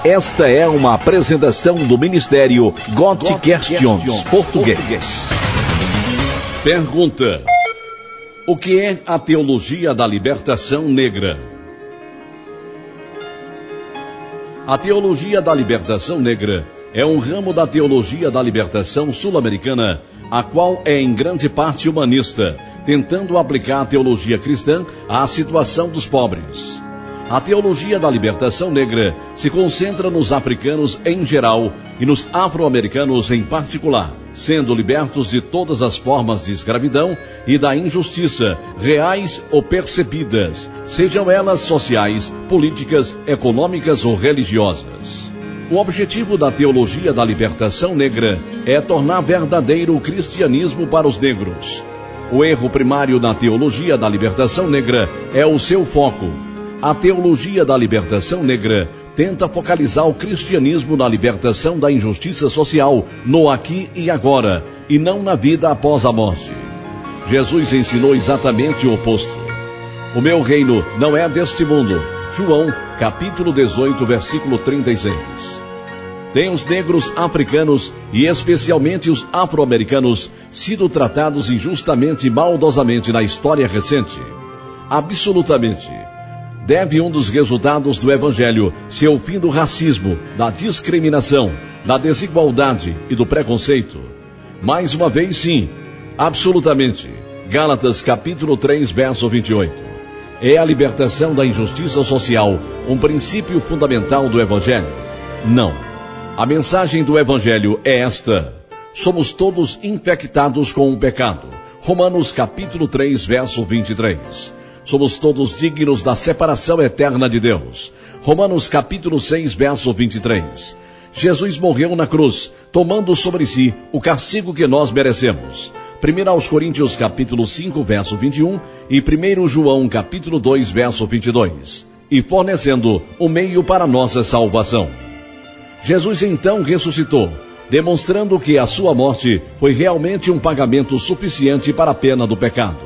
Esta é uma apresentação do Ministério God Questions Português. Pergunta: o que é a teologia da libertação negra? A teologia da libertação negra é um ramo da teologia da libertação sul-americana, a qual é em grande parte humanista, tentando aplicar a teologia cristã à situação dos pobres. A teologia da libertação negra se concentra nos africanos em geral e nos afro-americanos em particular, sendo libertos de todas as formas de escravidão e da injustiça, reais ou percebidas, sejam elas sociais, políticas, econômicas ou religiosas. O objetivo da teologia da libertação negra é tornar verdadeiro o cristianismo para os negros. O erro primário na teologia da libertação negra é o seu foco. A teologia da libertação negra tenta focalizar o cristianismo na libertação da injustiça social, no aqui e agora, e não na vida após a morte. Jesus ensinou exatamente o oposto. O meu reino não é deste mundo. João, capítulo 18, versículo 36. Tem os negros africanos, e especialmente os afro-americanos, sido tratados injustamente e maldosamente na história recente? Absolutamente. Deve um dos resultados do Evangelho ser o fim do racismo, da discriminação, da desigualdade e do preconceito? Mais uma vez, sim, absolutamente. Gálatas capítulo 3, verso 28. É a libertação da injustiça social um princípio fundamental do Evangelho? Não. A mensagem do Evangelho é esta: somos todos infectados com o pecado. Romanos capítulo 3, verso 23. Somos todos dignos da separação eterna de Deus. Romanos capítulo 6, verso 23. Jesus morreu na cruz, tomando sobre si o castigo que nós merecemos. 1 Coríntios capítulo 5, verso 21 e 1 João capítulo 2, verso 22. E fornecendo o meio para nossa salvação. Jesus então ressuscitou, demonstrando que a sua morte foi realmente um pagamento suficiente para a pena do pecado.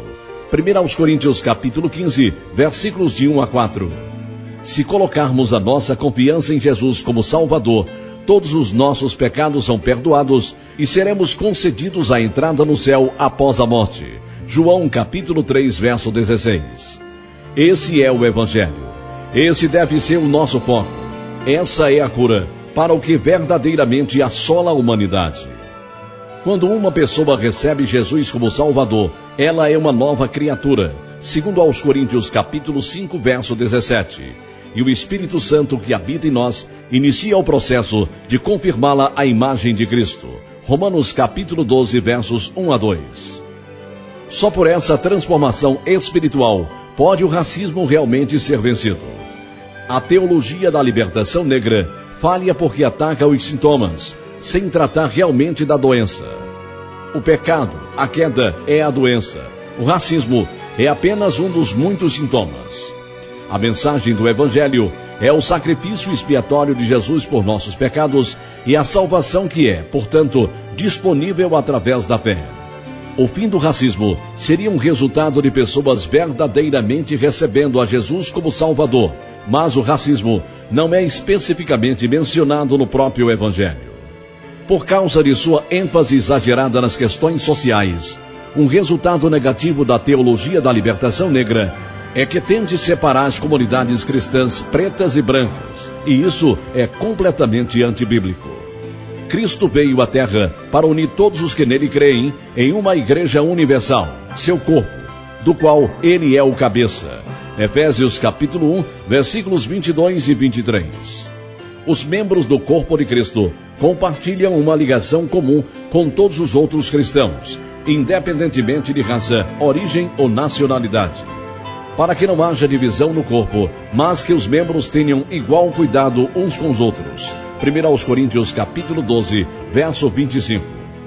1 Coríntios capítulo 15, versículos de 1 a 4. Se colocarmos a nossa confiança em Jesus como Salvador, todos os nossos pecados são perdoados e seremos concedidos a entrada no céu após a morte. João capítulo 3, verso 16. Esse é o Evangelho. Esse deve ser o nosso foco. Essa é a cura para o que verdadeiramente assola a humanidade. Quando uma pessoa recebe Jesus como Salvador, ela é uma nova criatura, segundo aos Coríntios capítulo 5, verso 17. E o Espírito Santo que habita em nós inicia o processo de confirmá-la à imagem de Cristo. Romanos capítulo 12, versos 1 a 2. Só por essa transformação espiritual pode o racismo realmente ser vencido. A teologia da libertação negra falha porque ataca os sintomas, sem tratar realmente da doença. O pecado, a queda, é a doença. O racismo é apenas um dos muitos sintomas. A mensagem do Evangelho é o sacrifício expiatório de Jesus por nossos pecados e a salvação que é, portanto, disponível através da fé. O fim do racismo seria um resultado de pessoas verdadeiramente recebendo a Jesus como Salvador, mas o racismo não é especificamente mencionado no próprio Evangelho. Por causa de sua ênfase exagerada nas questões sociais, um resultado negativo da teologia da libertação negra é que tende a separar as comunidades cristãs pretas e brancas, e isso é completamente antibíblico. Cristo veio à Terra para unir todos os que nele creem em uma igreja universal, seu corpo, do qual ele é o cabeça. Efésios capítulo 1, versículos 22 e 23. Os membros do corpo de Cristo compartilham uma ligação comum com todos os outros cristãos, independentemente de raça, origem ou nacionalidade. Para que não haja divisão no corpo, mas que os membros tenham igual cuidado uns com os outros. 1 Coríntios capítulo 12, verso 25.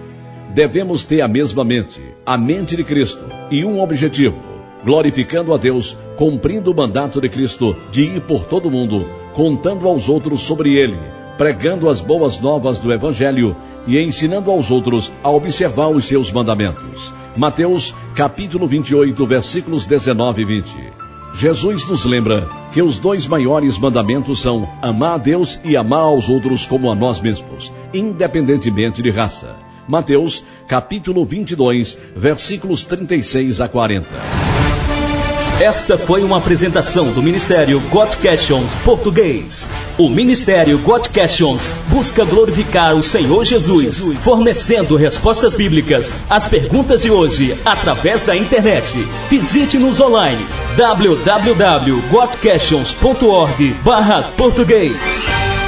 Devemos ter a mesma mente, a mente de Cristo, e um objetivo: glorificando a Deus, cumprindo o mandato de Cristo de ir por todo o mundo, contando aos outros sobre ele, pregando as boas novas do Evangelho e ensinando aos outros a observar os seus mandamentos. Mateus, capítulo 28, versículos 19 e 20. Jesus nos lembra que os 2 maiores mandamentos são amar a Deus e amar aos outros como a nós mesmos, independentemente de raça. Mateus, capítulo 22, versículos 36 a 40. Esta foi uma apresentação do Ministério God Questions Português. O Ministério God Questions busca glorificar o Senhor Jesus, fornecendo respostas bíblicas às perguntas de hoje através da internet. Visite-nos online www.godquestions.org/português.